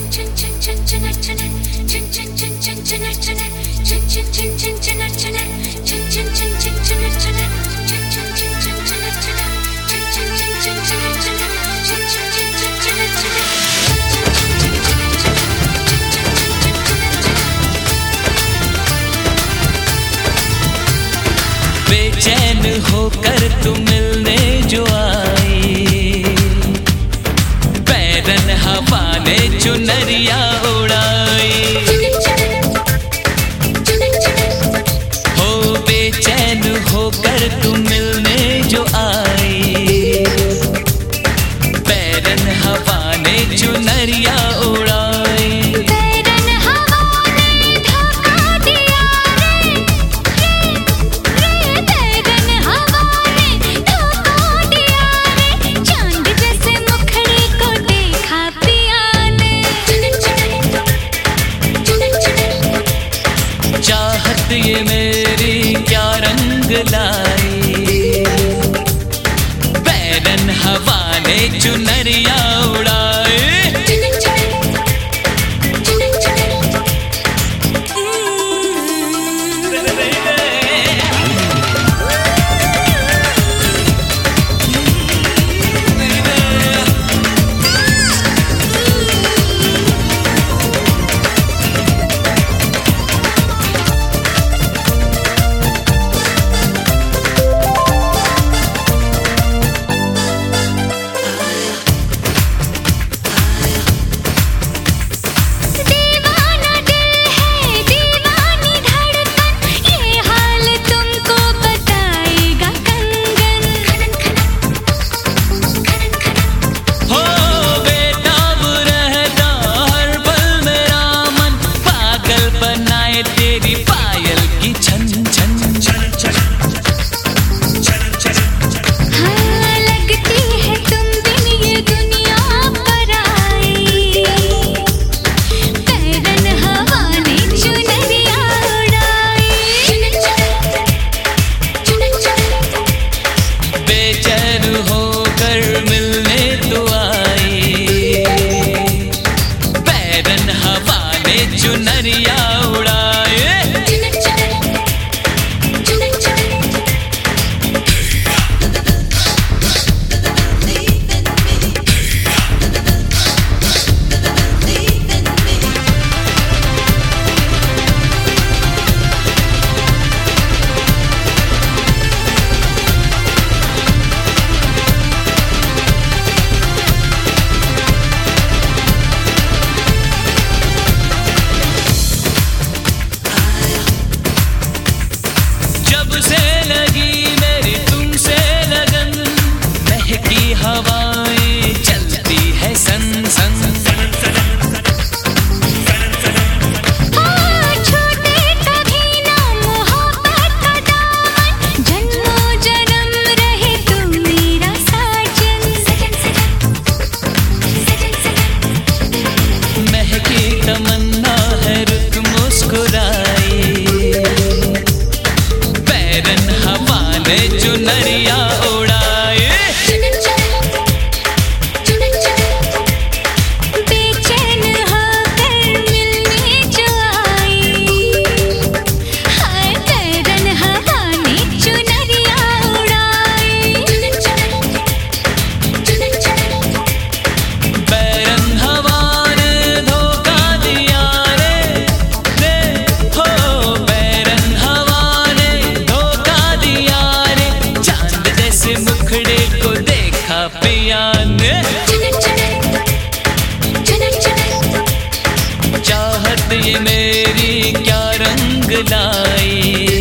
बेचैन होकर तू मिलने जो आई, बैरन हवा ने चुनरिया उड़ाई। हो बेचैन होकर तू मिलने जो आई, बैरन हवा ने चुनरिया उड़ाई। चाहत ये मेरी क्या रंग लाई, बैरन हवा ने चुनरिया उड़ाए। तेरी पायल की छन छन छन छन हाँ, लगती है तुम बिन ये दुनिया पर आई, बैरन हवा ने चुनरिया उड़ाई। बेचैन होकर मिलने तो आई, बैरन हवा ने चुनरिया उड़ाई। जब से लगी मेरी तुमसे लगन, महकी हवाएं चलती है सन सन। छोटे कभी ना मोहब्बत का दामन, जन्मों जन्म रहे तुम मेरा साजन। महकी तमन्ना है रुक मुस्कुराई, बैरन हवा ने चुनरिया उड़ाए। बेचैन होकर मिलने जो आई, हाय बैरन हवा ने चुनरिया उड़ाई। बैरन हवा ने धोखा दिया रे हो, बैरन हवा ने धोखा दिया रे, चांद जैसे मुखड़े को देखा पिया ने। चाहत ये मेरी क्या रंग लाई,